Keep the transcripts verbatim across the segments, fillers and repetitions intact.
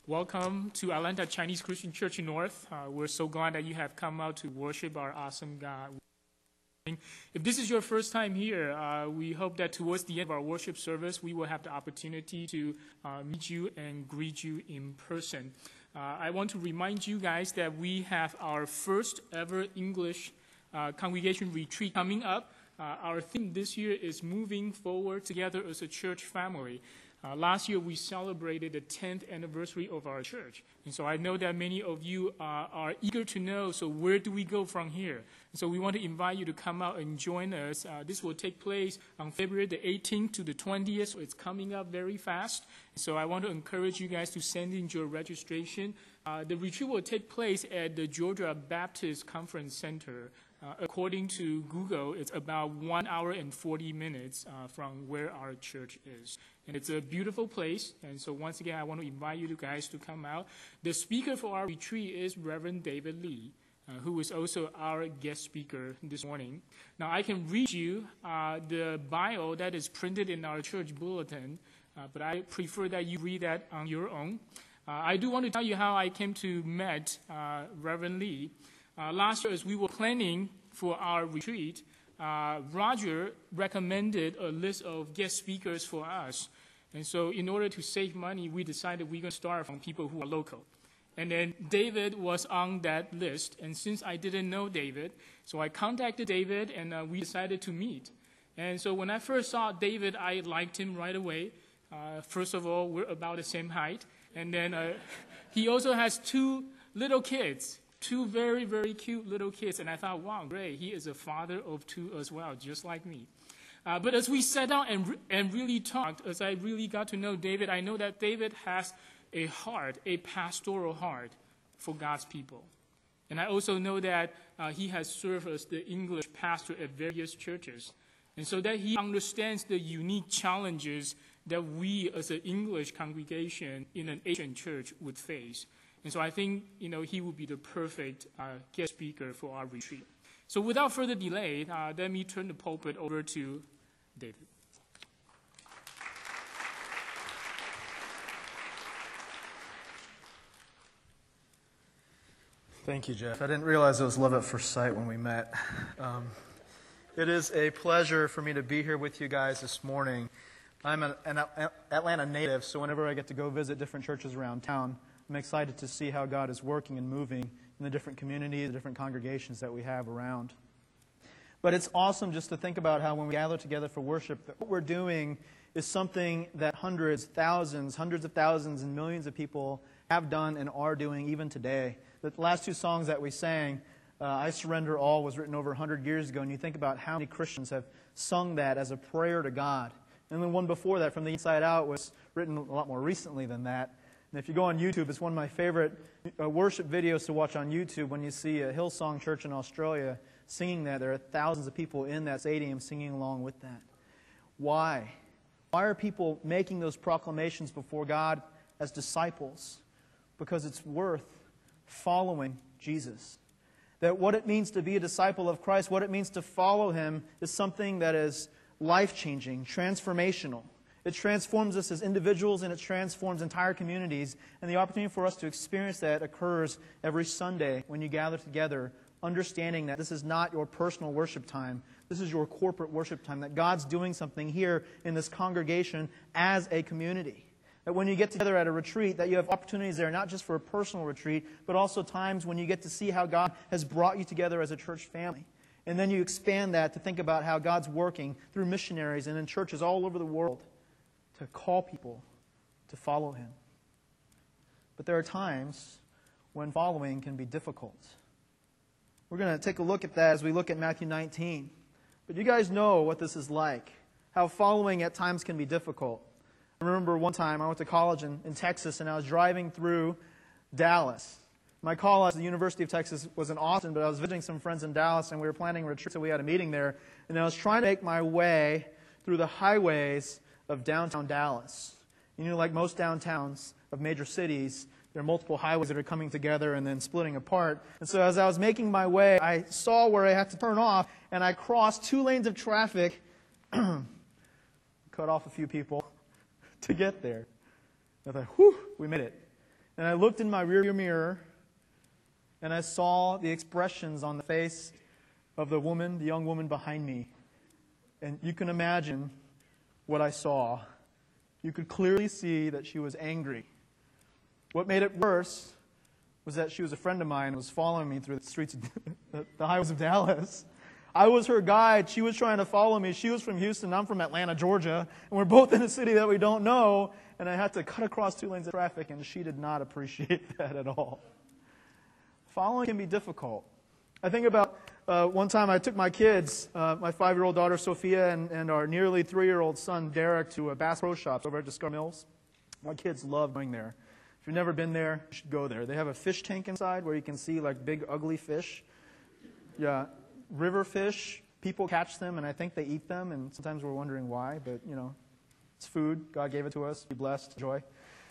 Welcome to Atlanta Chinese Christian Church North. Uh, we're so glad that you have come out to worship our awesome God. If this is your first time here, uh, we hope that towards the end of our worship service, we will have the opportunity to uh, meet you and greet you in person. Uh, I want to remind you guys that we have our first ever English uh, congregation retreat coming up. Uh, our theme this year is moving forward together as a church family. Uh, last year, we celebrated the tenth anniversary of our church. And so I know that many of you uh, are eager to know, so where do we go from here? And so we want to invite you to come out and join us. Uh, this will take place on February the eighteenth to the twentieth, so it's coming up very fast. So I want to encourage you guys to send in your registration. Uh, the retreat will take place at the Georgia Baptist Conference Center. Uh, according to Google, it's about one hour and forty minutes uh, from where our church is. And it's a beautiful place. And so once again, I want to invite you guys to come out. The speaker for our retreat is Reverend David Lee, uh, who is also our guest speaker this morning. Now, I can read you uh, the bio that is printed in our church bulletin, uh, but I prefer that you read that on your own. Uh, I do want to tell you how I came to meet uh, Reverend Lee. Uh, last year, as we were planning for our retreat, uh, Roger recommended a list of guest speakers for us. And so in order to save money, we decided we're going to start from people who are local. And then David was on that list. And since I didn't know David, so I contacted David, and uh, we decided to meet. And so when I first saw David, I liked him right away. Uh, first of all, we're about the same height. And then uh, he also has two little kids. Two very, very cute little kids. And I thought, wow, great. He is a father of two as well, just like me. Uh, but as we sat down and, re- and really talked, as I really got to know David, I know that David has a heart, a pastoral heart for God's people. And I also know that uh, he has served as the English pastor at various churches. And so that he understands the unique challenges that we as an English congregation in an Asian church would face. And so I think, you know, he would be the perfect uh, guest speaker for our retreat. So without further delay, uh, let me turn the pulpit over to David. Thank you, Jeff. I didn't realize it was love at first sight when we met. Um, it is a pleasure for me to be here with you guys this morning. I'm an, an Atlanta native, so whenever I get to go visit different churches around town, I'm excited to see how God is working and moving in the different communities, the different congregations that we have around. But it's awesome just to think about how when we gather together for worship, that what we're doing is something that hundreds, thousands, hundreds of thousands, and millions of people have done and are doing even today. The last two songs that we sang, uh, I Surrender All, was written over one hundred years ago, and you think about how many Christians have sung that as a prayer to God. And the one before that, From the Inside Out, was written a lot more recently than that. And if you go on YouTube, it's one of my favorite uh, worship videos to watch on YouTube when you see a Hillsong Church in Australia singing that. There are thousands of people in that stadium singing along with that. Why? Why are people making those proclamations before God as disciples? Because it's worth following Jesus. That what it means to be a disciple of Christ, what it means to follow Him, is something that is life-changing, transformational. It transforms us as individuals, and it transforms entire communities. And the opportunity for us to experience that occurs every Sunday when you gather together, understanding that this is not your personal worship time. This is your corporate worship time, that God's doing something here in this congregation as a community. That when you get together at a retreat, that you have opportunities there, not just for a personal retreat, but also times when you get to see how God has brought you together as a church family. And then you expand that to think about how God's working through missionaries and in churches all over the world to call people to follow Him. But there are times when following can be difficult. We're going to take a look at that as we look at Matthew nineteen. But you guys know what this is like, how following at times can be difficult. I remember one time I went to college in, in Texas, and I was driving through Dallas. My college, the University of Texas, was in Austin, but I was visiting some friends in Dallas, and we were planning a retreat, so we had a meeting there. And I was trying to make my way through the highways of downtown Dallas. You know, like most downtowns of major cities, there are multiple highways that are coming together and then splitting apart. And so as I was making my way, I saw where I had to turn off, and I crossed two lanes of traffic, cut off a few people to get there. I thought, whew, we made it. And I looked in my rearview mirror, and I saw the expressions on the face of the woman, the young woman behind me. And you can imagine what I saw. You could clearly see that she was angry. What made it worse was that she was a friend of mine and was following me through the streets of the highways of Dallas. I was her guide. She was trying to follow me. She was from Houston. I'm from Atlanta, Georgia. And we're both in a city that we don't know. And I had to cut across two lanes of traffic, and she did not appreciate that at all. Following can be difficult. I think about uh, one time I took my kids, uh, my five-year-old daughter Sophia and, and our nearly three-year-old son Derek, to a Bass Pro Shops over at Discover Mills. My kids love going there. If you've never been there, you should go there. They have a fish tank inside where you can see like big ugly fish. Yeah, river fish. People catch them, and I think they eat them, and sometimes we're wondering why, but you know, it's food. God gave it to us. Be blessed. Enjoy.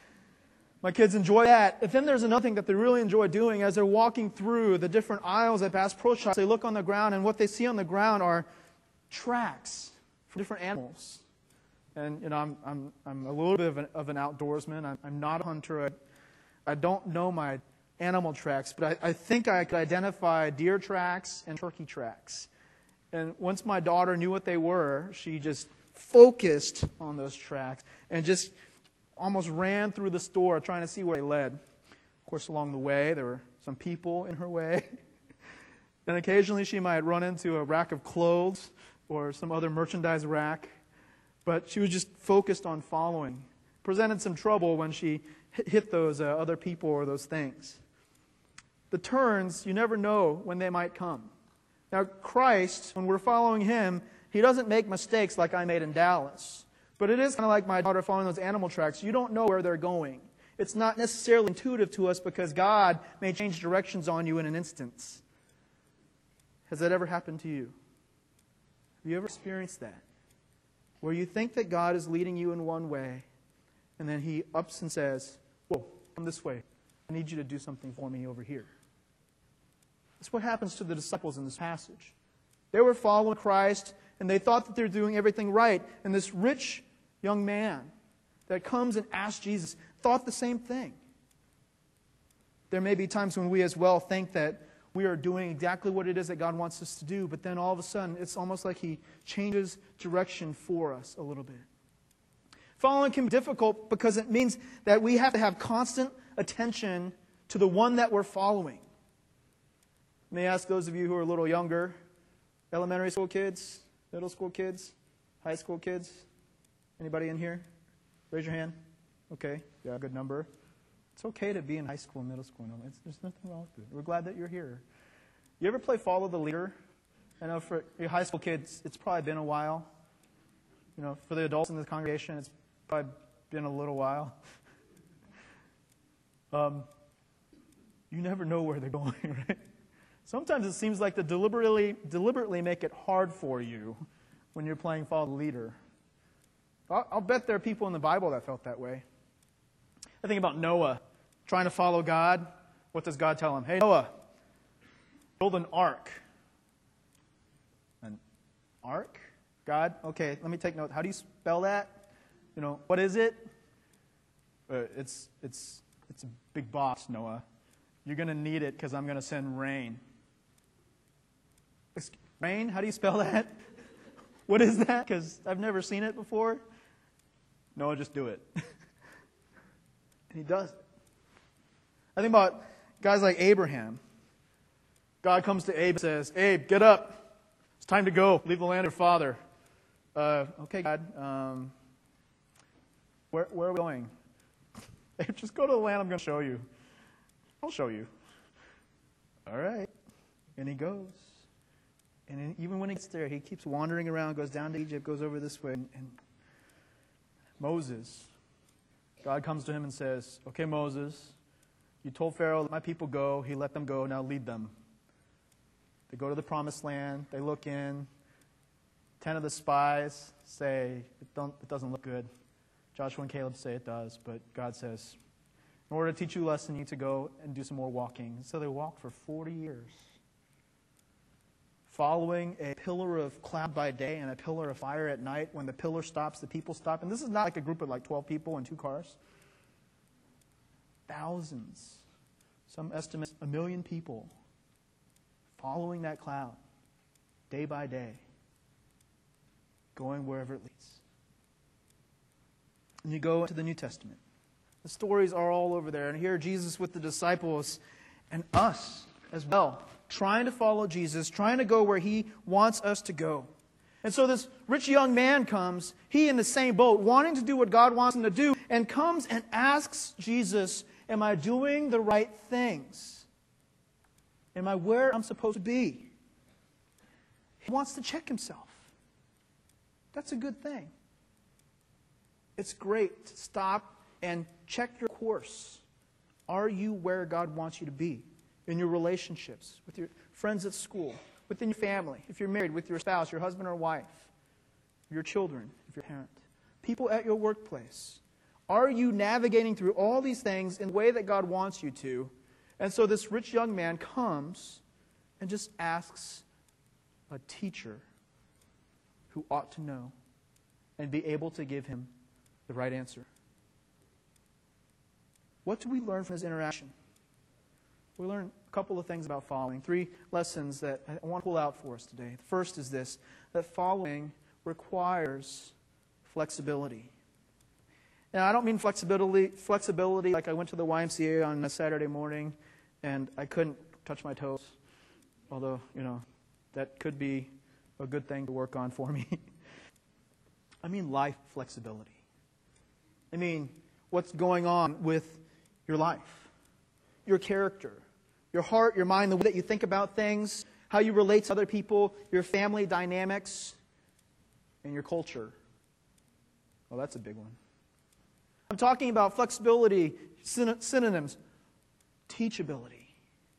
My kids enjoy that. But then there's another thing that they really enjoy doing as they're walking through the different aisles at Bass Pro Shops. They look on the ground, and what they see on the ground are tracks for different animals. And you know, I'm I'm I'm a little bit of an, of an outdoorsman. I'm, I'm not a hunter. I, I don't know my animal tracks, but I, I think I could identify deer tracks and turkey tracks. And once my daughter knew what they were, she just focused on those tracks and just almost ran through the store trying to see where they led. Of course, along the way, there were some people in her way. And occasionally she might run into a rack of clothes or some other merchandise rack. But she was just focused on following. Presented some trouble when she hit those uh, other people or those things. The turns, you never know when they might come. Now, Christ, when we're following Him, He doesn't make mistakes like I made in Dallas. But it is kind of like my daughter following those animal tracks. You don't know where they're going. It's not necessarily intuitive to us because God may change directions on you in an instant. Has that ever happened to you? Have you ever experienced that? Where you think that God is leading you in one way, and then He ups and says, whoa, come this way. I need you to do something for me over here. That's what happens to the disciples in this passage. They were following Christ, and they thought that they were doing everything right. And this rich young man that comes and asks Jesus thought the same thing. There may be times when we as well think that we are doing exactly what it is that God wants us to do, but then all of a sudden, it's almost like He changes direction for us a little bit. Following can be difficult because it means that we have to have constant attention to the one that we're following. Let me ask those of you who are a little younger, elementary school kids, middle school kids, high school kids, anybody in here? Raise your hand. Okay, yeah, good number. It's okay to be in high school and middle school. No, it's, there's nothing wrong with it. We're glad that you're here. You ever play Follow the Leader? I know for your high school kids, it's probably been a while. You know, for the adults in the congregation, it's probably been a little while. um, you never know where they're going, right? Sometimes it seems like they deliberately, deliberately make it hard for you when you're playing Follow the Leader. I'll, I'll bet there are people in the Bible that felt that way. I think about Noah trying to follow God. What does God tell him? Hey, Noah, build an ark. An ark? God? Okay, let me take note. How do you spell that? You know, what is it? Uh, it's, it's, it's a big box, Noah. You're going to need it because I'm going to send rain. Rain? How do you spell that? What is that? Because I've never seen it before. Noah, just do it. And he does it. I think about guys like Abraham. God comes to Abe and says, Abe, get up. It's time to go. Leave the land of your father. Uh, okay, God. Um, where, where are we going? Abe, just go to the land I'm going to show you. I'll show you. All right. And he goes. And even when he gets there, he keeps wandering around, goes down to Egypt, goes over this way. And, and Moses, God comes to him and says, okay, Moses, you told Pharaoh, let my people go. He let them go. Now lead them. They go to the promised land. They look in. Ten of the spies say, it, don't, it doesn't look good. Joshua and Caleb say it does. But God says, in order to teach you a lesson, you need to go and do some more walking. So they walked for forty years. Following a pillar of cloud by day and a pillar of fire at night. When the pillar stops, the people stop. And this is not like a group of like twelve people in two cars. thousands, some estimate a million people following that cloud day by day, going wherever it leads. And you go into the New Testament. The stories are all over there. And here Jesus with the disciples and us as well, trying to follow Jesus, trying to go where He wants us to go. And so this rich young man comes, he in the same boat, wanting to do what God wants him to do, and comes and asks Jesus, am I doing the right things? Am I where I'm supposed to be? He wants to check himself. That's a good thing. It's great to stop and check your course. Are you where God wants you to be? In your relationships, with your friends at school, within your family, if you're married, with your spouse, your husband or wife, your children, if you're a parent, people at your workplace. Are you navigating through all these things in the way that God wants you to? And so this rich young man comes and just asks a teacher who ought to know and be able to give him the right answer. What do we learn from this interaction? We learn a couple of things about following. Three lessons that I want to pull out for us today. The first is this, that following requires flexibility. Now, I don't mean flexibility, flexibility like I went to the Y M C A on a Saturday morning and I couldn't touch my toes. Although, you know, that could be a good thing to work on for me. I mean life flexibility. I mean what's going on with your life, your character, your heart, your mind, the way that you think about things, how you relate to other people, your family dynamics, and your culture. Well, that's a big one. I'm talking about flexibility, syn- synonyms, teachability,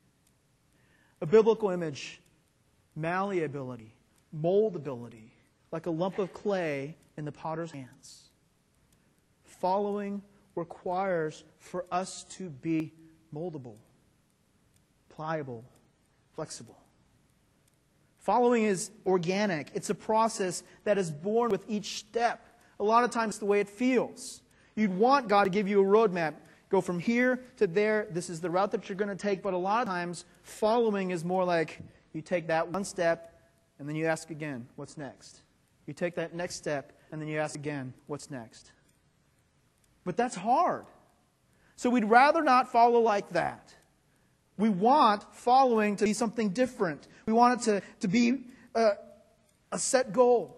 a biblical image, malleability, moldability, like a lump of clay in the potter's hands. Following requires for us to be moldable, pliable, flexible. Following is organic. It's a process that is born with each step. A lot of times it's the way it feels. You'd want God to give you a roadmap. Go from here to there. This is the route that you're going to take. But a lot of times, following is more like you take that one step, and then you ask again, what's next? You take that next step, and then you ask again, what's next? But that's hard. So we'd rather not follow like that. We want following to be something different. We want it to, to be a, a set goal.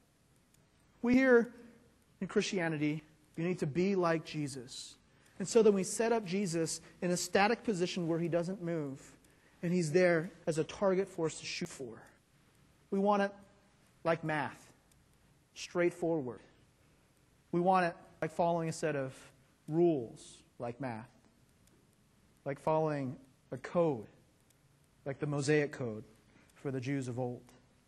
We hear in Christianity, you need to be like Jesus. And so then we set up Jesus in a static position where He doesn't move. And He's there as a target for us to shoot for. We want it like math, straightforward. We want it like following a set of rules, like math. Like following a code, like the Mosaic Code for the Jews of old.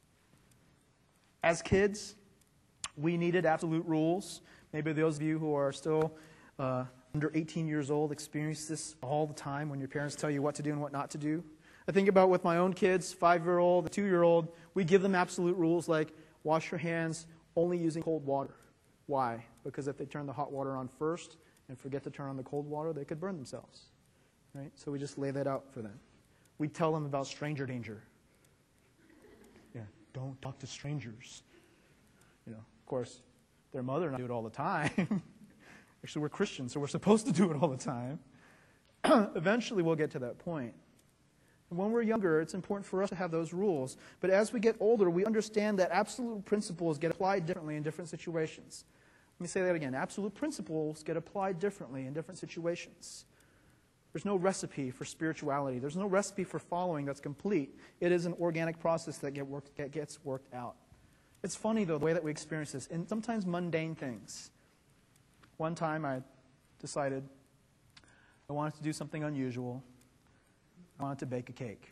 As kids, we needed absolute rules. Maybe those of you who are still uh, under eighteen years old experience this all the time when your parents tell you what to do and what not to do. I think about with my own kids, five-year-old, two-year-old, we give them absolute rules like wash your hands only using cold water. Why? Because if they turn the hot water on first and forget to turn on the cold water, they could burn themselves. Right? So we just lay that out for them. We tell them about stranger danger. Yeah, don't talk to strangers. You know, of course, their mother and I do it all the time. Actually, we're Christians, so we're supposed to do it all the time. Eventually, we'll get to that point. And when we're younger, it's important for us to have those rules. But as we get older, we understand that absolute principles get applied differently in different situations. Let me say that again. Absolute principles get applied differently in different situations. There's no recipe for spirituality. There's no recipe for following that's complete. It is an organic process that get worked, that gets worked out. It's funny, though, the way that we experience this, and sometimes mundane things. One time I decided I wanted to do something unusual. I wanted to bake a cake.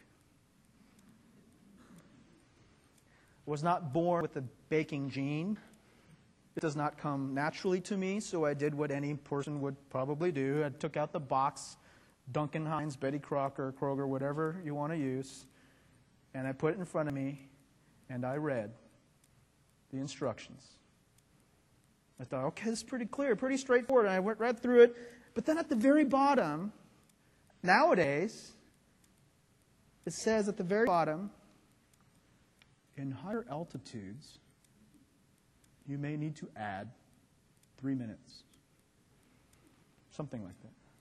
I was not born with a baking gene. It does not come naturally to me, so I did what any person would probably do. I took out the box, Duncan Hines, Betty Crocker, Kroger, whatever you want to use, and I put it in front of me, and I read the instructions. I thought, okay, this is pretty clear, pretty straightforward. And I went right through it. But then at the very bottom, nowadays, it says at the very bottom, in higher altitudes, you may need to add three minutes. Something like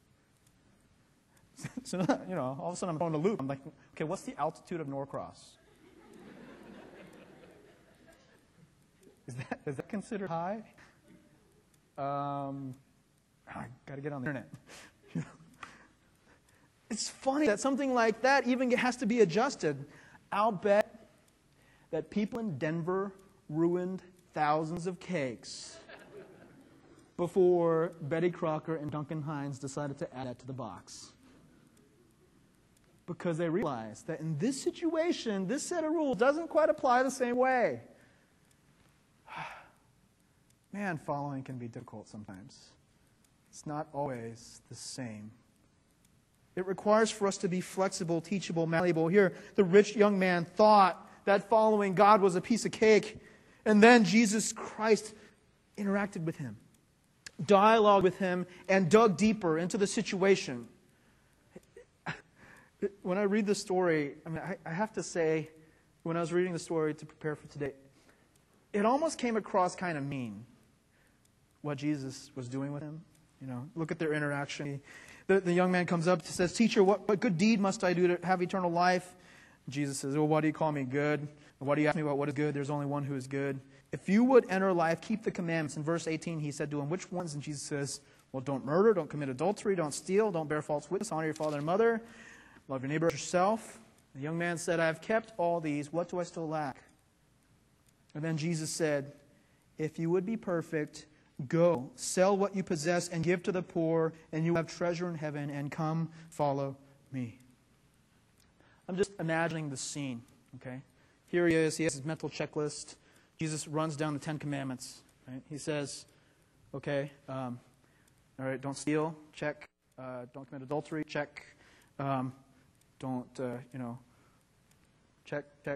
that. So, you know, all of a sudden I'm going to loop. I'm like, okay, what's the altitude of Norcross? Is that, is that considered high? Um, I got to get on the internet. It's funny that something like that even has to be adjusted. I'll bet that people in Denver ruined thousands of cakes before Betty Crocker and Duncan Hines decided to add that to the box. Because they realized that in this situation, this set of rules doesn't quite apply the same way. Man, following can be difficult sometimes. It's not always the same. It requires for us to be flexible, teachable, malleable. Here, the rich young man thought that following God was a piece of cake, and then Jesus Christ interacted with him, dialogued with him, and dug deeper into the situation. When I read the story, I mean, I, I have to say, when I was reading the story to prepare for today, it almost came across kind of mean, what Jesus was doing with him. You know, look at their interaction. The, the young man comes up and says, "Teacher, what, what good deed must I do to have eternal life?" Jesus says, "Well, why do you call me good? And why do you ask me about what is good? There's only one who is good. If you would enter life, keep the commandments." In verse eighteen, he said to him, "Which ones?" And Jesus says, "Well, don't murder, don't commit adultery, don't steal, don't bear false witness, honor your father and mother, love your neighbor as yourself." The young man said, "I have kept all these. What do I still lack?" And then Jesus said, "If you would be perfect, go, sell what you possess and give to the poor, and you will have treasure in heaven, and come, follow me." I'm just imagining the scene, okay? Here he is. He has his mental checklist. Jesus runs down the Ten Commandments, right? He says, okay, um, all right, don't steal, check. Uh, don't commit adultery, check. Um, don't, uh, you know, check, check.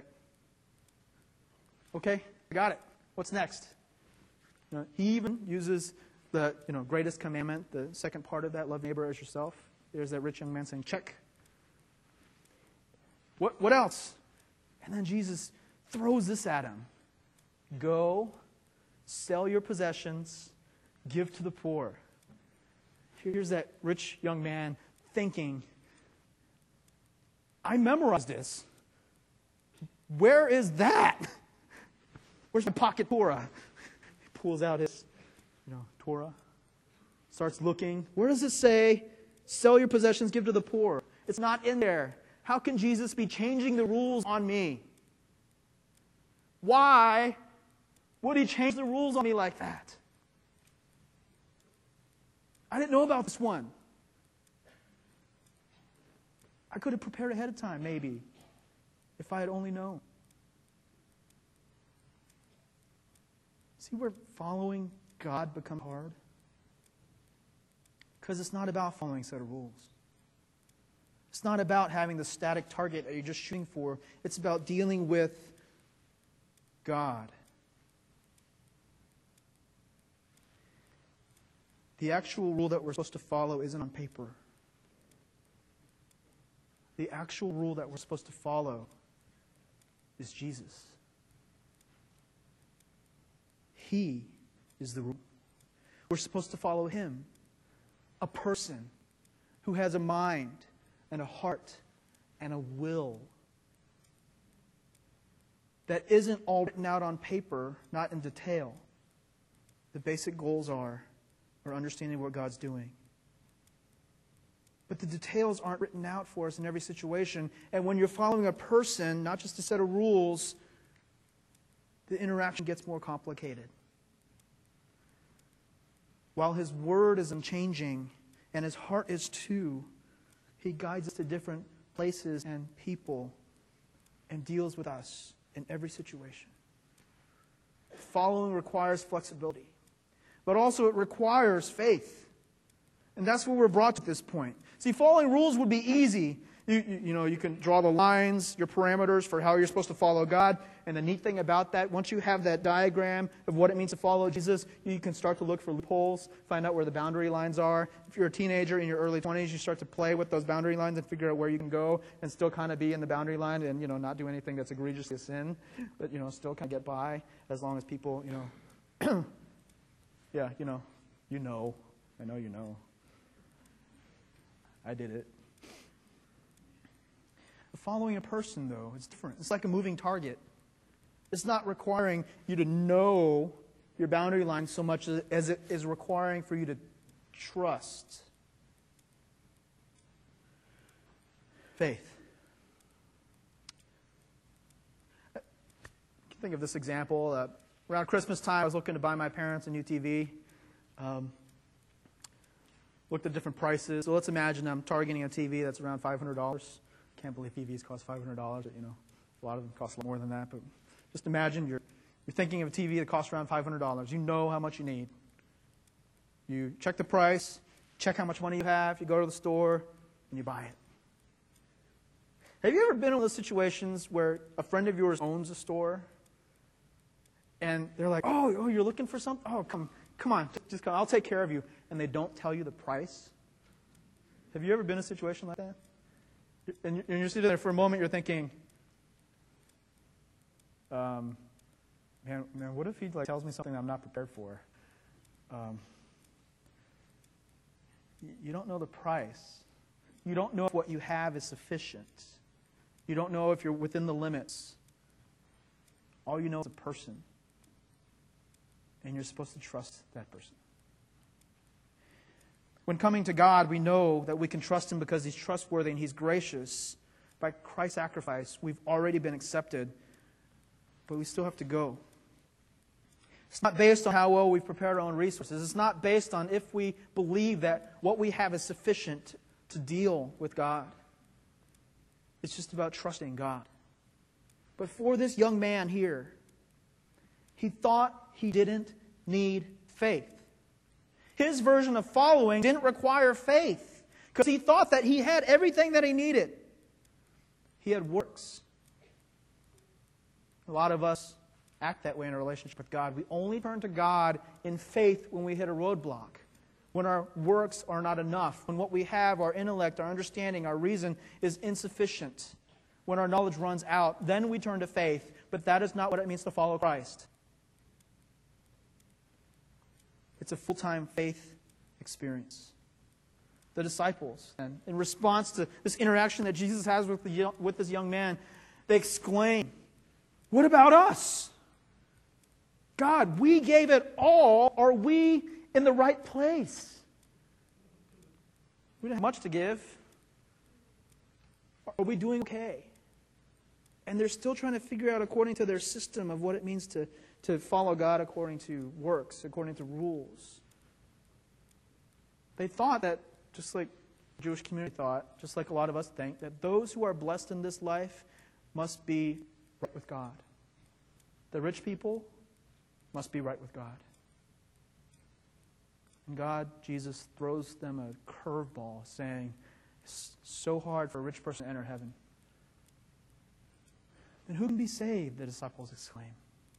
Okay, I got it. What's next? You know, he even uses the you know greatest commandment, the second part of that, love neighbor as yourself. There's that rich young man saying, check. What, what else? And then Jesus throws this at him. Go, sell your possessions, give to the poor. Here's that rich young man thinking, I memorized this. Where is that? Where's my pocket Torah? He pulls out his you know, Torah, starts looking. Where does it say, sell your possessions, give to the poor? It's not in there. How can Jesus be changing the rules on me? Why would he change the rules on me like that? I didn't know about this one. I could have prepared ahead of time, maybe, if I had only known. See where following God becomes hard? Because it's not about following a set of rules. It's not about having the static target that you're just shooting for. It's about dealing with God. The actual rule that we're supposed to follow isn't on paper. The actual rule that we're supposed to follow is Jesus. He is the rule. We're supposed to follow Him, a person who has a mind and a heart and a will that isn't all written out on paper, not in detail. The basic goals are, are understanding what God's doing. But the details aren't written out for us in every situation. And when you're following a person, not just a set of rules, the interaction gets more complicated. While His Word is unchanging, and His heart is too, He guides us to different places and people and deals with us in every situation. Following requires flexibility, but also it requires faith. And that's what we're brought to this point. See, following rules would be easy You, you, you know, you can draw the lines, your parameters for how you're supposed to follow God. And the neat thing about that, once you have that diagram of what it means to follow Jesus, you can start to look for loopholes, find out where the boundary lines are. If you're a teenager in your early twenties, you start to play with those boundary lines and figure out where you can go and still kind of be in the boundary line and, you know, not do anything that's egregiously a sin, but, you know, still kind of get by as long as people, you know, yeah, you know, you know, I know you know. I did it. Following a person, though, it's different. It's like a moving target. It's not requiring you to know your boundary line so much as it is requiring for you to trust. Faith. I can think of this example. Uh, around Christmas time, I was looking to buy my parents a new T V. Um, looked at different prices. So let's imagine I'm targeting a T V that's around five hundred dollars. Can't believe T Vs cost five hundred dollars. You know, a lot of them cost a lot more than that. But just imagine you're you're thinking of a T V that costs around five hundred dollars. You know how much you need. You check the price, check how much money you have. You go to the store and you buy it. Have you ever been in one of those situations where a friend of yours owns a store, and they're like, "Oh, oh, you're looking for something? Oh, come, come on, just come. I'll take care of you," and they don't tell you the price? Have you ever been in a situation like that? And you're sitting there for a moment, you're thinking, um, man, man, what if he like tells me something I'm not prepared for? Um, you don't know the price. You don't know if what you have is sufficient. You don't know if you're within the limits. All you know is a person. And you're supposed to trust that person. When coming to God, we know that we can trust Him because He's trustworthy and He's gracious. By Christ's sacrifice, we've already been accepted, but we still have to go. It's not based on how well we've prepared our own resources. It's not based on if we believe that what we have is sufficient to deal with God. It's just about trusting God. But for this young man here, he thought he didn't need faith. His version of following didn't require faith because he thought that he had everything that he needed. He had works. A lot of us act that way in a relationship with God. We only turn to God in faith when we hit a roadblock, when our works are not enough, when what we have, our intellect, our understanding, our reason is insufficient, when our knowledge runs out. Then we turn to faith, but that is not what it means to follow Christ. It's a full-time faith experience. The disciples, and in response to this interaction that Jesus has with, the, with this young man, they exclaim, "What about us? God, we gave it all. Are we in the right place? We don't have much to give. Are we doing okay?" And they're still trying to figure out, according to their system, of what it means to to follow God according to works, according to rules. They thought that, just like the Jewish community thought, just like a lot of us think, that those who are blessed in this life must be right with God. The rich people must be right with God. And God, Jesus, throws them a curveball, saying, it's so hard for a rich person to enter heaven. Then who can be saved? The disciples exclaim.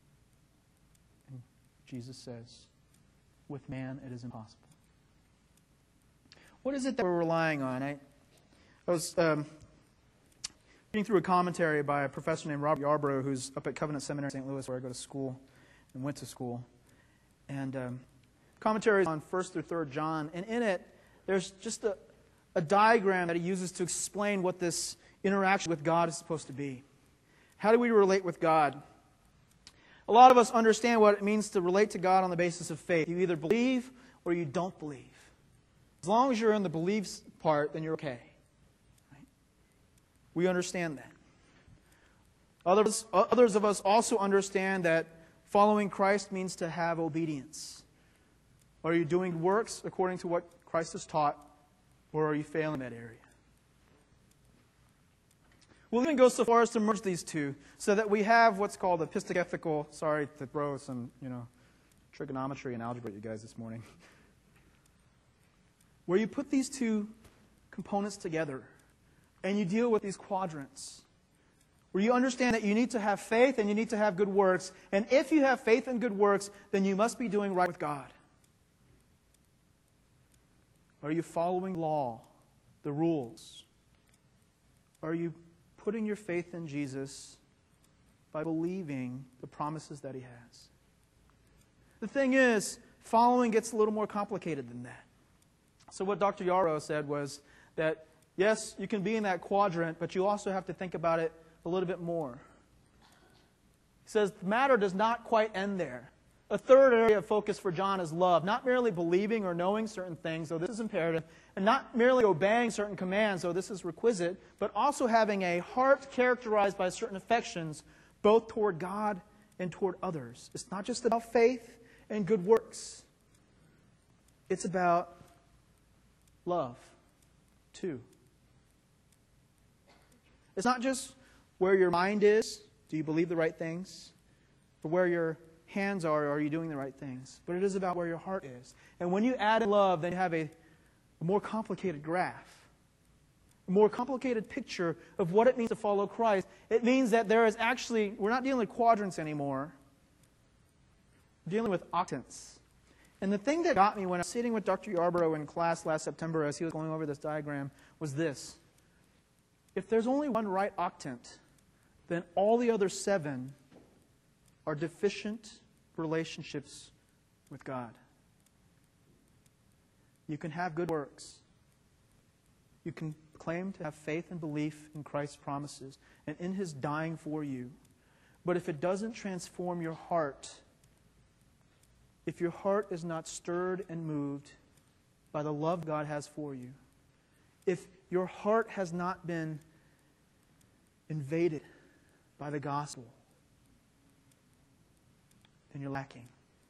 Jesus says, with man it is impossible. What is it that we're relying on? I, I was um, reading through a commentary by a professor named Robert Yarbrough, who's up at Covenant Seminary in Saint Louis, where I go to school and went to school. And um, commentary is on first through third John. And in it, there's just a, a diagram that he uses to explain what this interaction with God is supposed to be. How do we relate with God? A lot of us understand what it means to relate to God on the basis of faith. You either believe or you don't believe. As long as you're in the beliefs part, then you're okay. Right? We understand that. Others, others of us also understand that following Christ means to have obedience. Are you doing works according to what Christ has taught, or are you failing in that area? We'll even go so far as to merge these two so that we have what's called a pistakethical, sorry to throw some, you know, trigonometry and algebra at you guys this morning, where you put these two components together. and you deal with these quadrants, where you understand that you need to have faith and you need to have good works. And if you have faith and good works, then you must be doing right with God. Are you following law, the rules? Are you putting your faith in Jesus by believing the promises that He has? The thing is, following gets a little more complicated than that. So what Doctor Yarrow said was that, yes, you can be in that quadrant, but you also have to think about it a little bit more. He says the matter does not quite end there. A third area of focus for John is love, not merely believing or knowing certain things, though this is imperative, and not merely obeying certain commands, though this is requisite, but also having a heart characterized by certain affections, both toward God and toward others. It's not just about faith and good works. It's about love, too. It's not just where your mind is, do you believe the right things? Or where your hands are, are you doing the right things? But it is about where your heart is. And when you add in love, then you have a, a more complicated graph, a more complicated picture of what it means to follow Christ. It means that there is actually, we're not dealing with quadrants anymore. We're dealing with octants. And the thing that got me when I was sitting with Doctor Yarborough in class last September as he was going over this diagram was this. If there's only one right octant, then all the other seven are deficient relationships with God. You can have good works. You can claim to have faith and belief in Christ's promises and in His dying for you. But if it doesn't transform your heart, if your heart is not stirred and moved by the love God has for you, if your heart has not been invaded by the gospel, then you're lacking.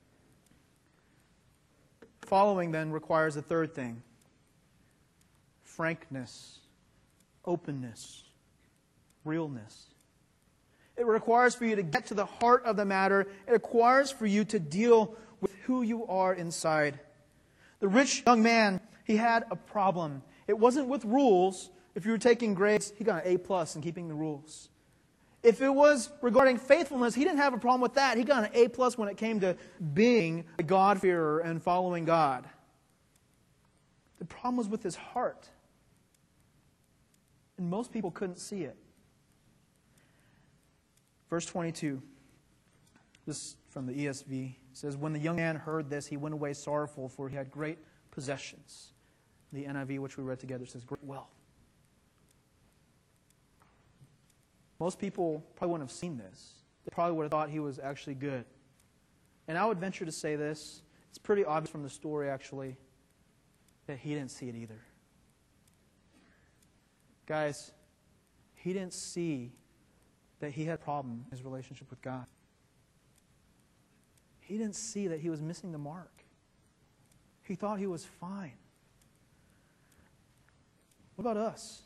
Following then requires a third thing: frankness, openness, realness. It requires for you to get to the heart of the matter. It requires for you to deal with who you are inside. The rich young man, he had a problem. It wasn't with rules. If you were taking grades, he got an A plus in keeping the rules. If it was regarding faithfulness, he didn't have a problem with that. He got an A plus when it came to being a God-fearer and following God. The problem was with his heart. And most people couldn't see it. Verse twenty-two, this from the E S V, says, "When the young man heard this, he went away sorrowful, for he had great possessions." The N I V, which we read together, says, "great wealth." Most people probably wouldn't have seen this. They probably would have thought he was actually good. And I would venture to say this. It's pretty obvious from the story, actually, that he didn't see it either. Guys, he didn't see that he had a problem in his relationship with God. He didn't see that he was missing the mark. He thought he was fine. What about us?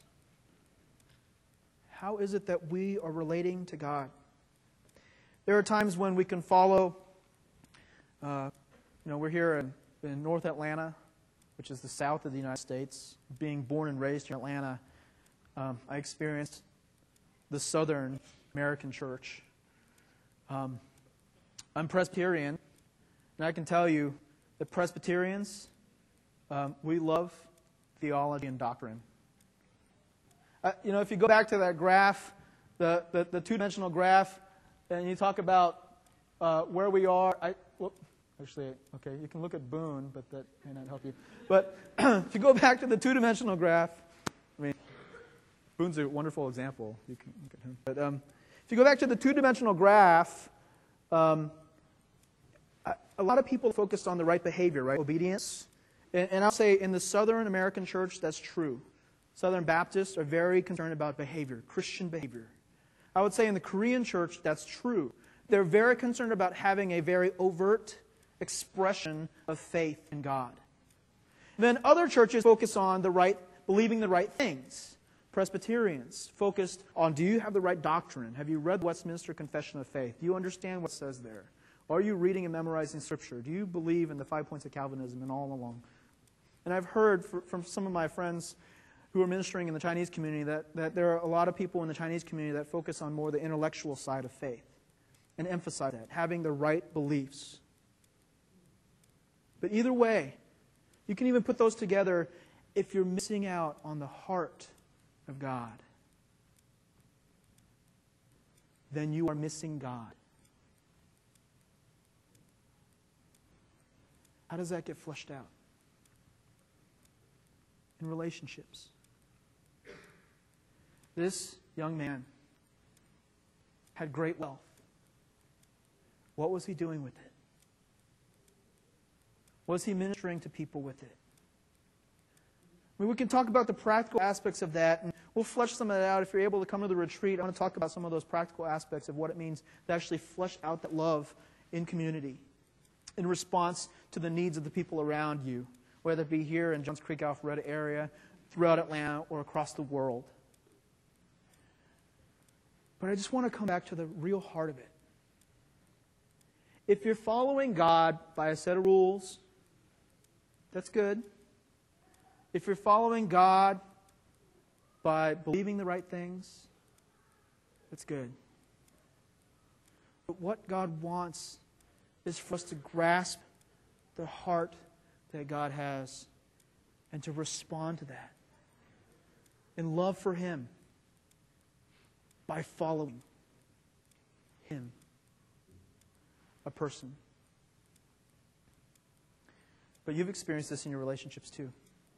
How is it that we are relating to God? There are times when we can follow, uh, you know, we're here in, in North Atlanta, which is the south of the United States. Being born and raised here in Atlanta, um, I experienced the Southern American church. Um, I'm Presbyterian, and I can tell you that Presbyterians, um, we love theology and doctrine. Uh, you know, if you go back to that graph, the, the, the two-dimensional graph, and you talk about uh, where we are. I, whoop, actually, okay, you can look at Boone, but that may not help you. But if you go back to the two-dimensional graph, I mean, Boone's a wonderful example. You can look at him. But um, if you go back to the two-dimensional graph, um, a, a lot of people focused on the right behavior, right? Obedience. And, and I'll say in the Southern American church, that's true. Southern Baptists are very concerned about behavior, Christian behavior. I would say in the Korean church, that's true. They're very concerned about having a very overt expression of faith in God. Then other churches focus on the right, believing the right things. Presbyterians focused on, do you have the right doctrine? Have you read Westminster Confession of Faith? Do you understand what it says there? Are you reading and memorizing Scripture? Do you believe in the five points of Calvinism and all along? And I've heard from some of my friends, who are ministering in the Chinese community that, that there are a lot of people in the Chinese community that focus on more the intellectual side of faith and emphasize that, having the right beliefs. But either way, you can even put those together if you're missing out on the heart of God. Then you are missing God. How does that get fleshed out? In relationships. This young man had great wealth. What was he doing with it? Was he ministering to people with it? I mean, we can talk about the practical aspects of that, and we'll flesh some of that out. If you're able to come to the retreat, I want to talk about some of those practical aspects of what it means to actually flesh out that love in community in response to the needs of the people around you, whether it be here in Johns Creek, Alpharetta area, throughout Atlanta, or across the world. But I just want to come back to the real heart of it. If you're following God by a set of rules, that's good. If you're following God by believing the right things, that's good. But what God wants is for us to grasp the heart that God has and to respond to that in love for Him by following Him, a person. But you've experienced this in your relationships too.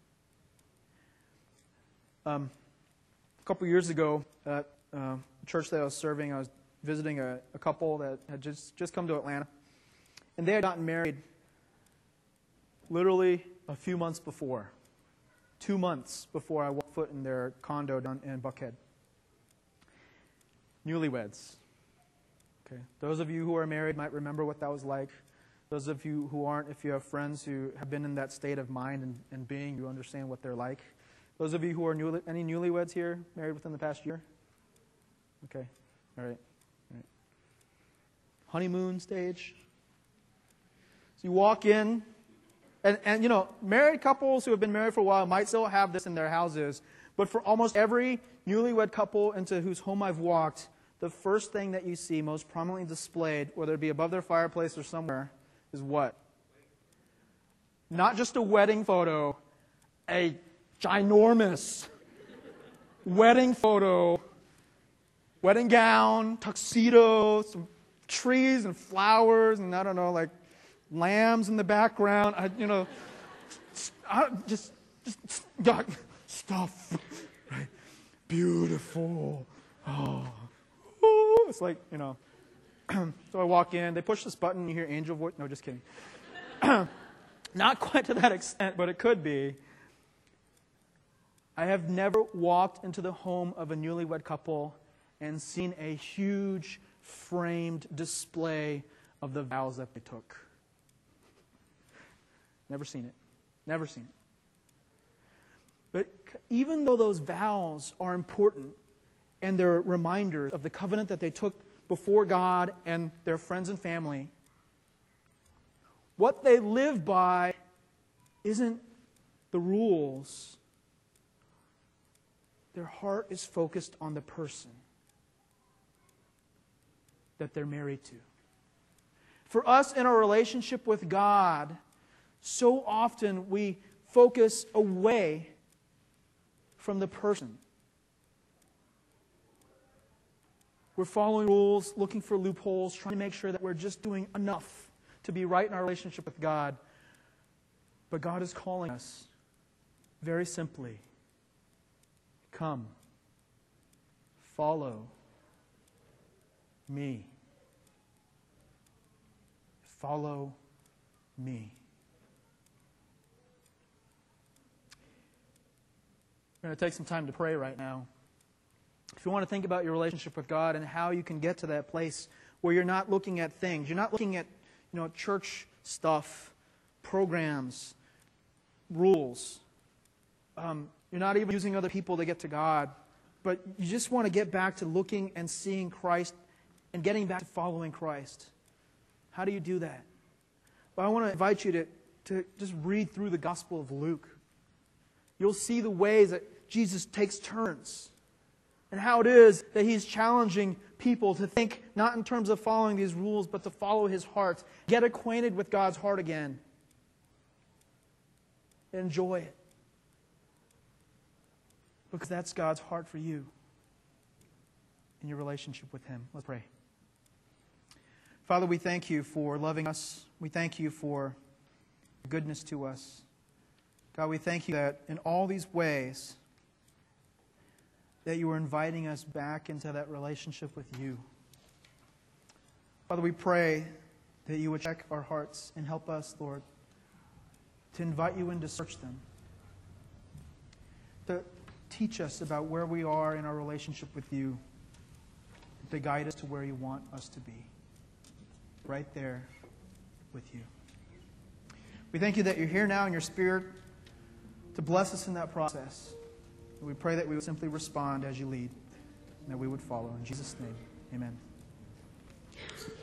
Um, a couple years ago, at uh, a church that I was serving, I was visiting a, a couple that had just, just come to Atlanta. And they had gotten married literally a few months before. Two months before I walked foot in their condo down in Buckhead. Newlyweds. Okay. Those of you who are married might remember what that was like. Those of you who aren't, if you have friends who have been in that state of mind and, and being, you understand what they're like. Those of you who are newly, any newlyweds here, married within the past year? Okay. All right. All right. Honeymoon stage. So you walk in, and, and you know, married couples who have been married for a while might still have this in their houses, but for almost every newlywed couple into whose home I've walked, the first thing that you see most prominently displayed, whether it be above their fireplace or somewhere, is what? Not just a wedding photo, a ginormous wedding photo, wedding gown, tuxedo, some trees and flowers, and I don't know, like lambs in the background. I, you know, I, just, just God, stuff, right? Beautiful. Oh, ooh, it's like, you know. So I walk in, they push this button, you hear angel voice. No, just kidding. Not quite to that extent, but it could be. I have never walked into the home of a newlywed couple and seen a huge framed display of the vows that they took. Never seen it. Never seen it. But even though those vows are important and they're reminders of the covenant that they took before God and their friends and family, what they live by isn't the rules. Their heart is focused on the person that they're married to. For us in our relationship with God, so often we focus away from the person. We're following rules, looking for loopholes, trying to make sure that we're just doing enough to be right in our relationship with God. But God is calling us very simply, come, follow me. Follow me. We're going to take some time to pray right now. If you want to think about your relationship with God and how you can get to that place where you're not looking at things, you're not looking at, you know, church stuff, programs, rules. Um, you're not even using other people to get to God, but you just want to get back to looking and seeing Christ and getting back to following Christ. How do you do that? Well, I want to invite you to, to just read through the Gospel of Luke. You'll see the ways that Jesus takes turns. And how it is that He's challenging people to think not in terms of following these rules, but to follow His heart. Get acquainted with God's heart again. Enjoy it. Because that's God's heart for you in your relationship with Him. Let's pray. Father, we thank You for loving us. We thank You for your goodness to us. God, we thank You that in all these ways that You are inviting us back into that relationship with You. Father, we pray that You would check our hearts and help us, Lord, to invite You in to search them. To teach us about where we are in our relationship with You. To guide us to where You want us to be. Right there with You. We thank You that You're here now in Your Spirit to bless us in that process. We pray that we would simply respond as You lead, and that we would follow. In Jesus' name, amen.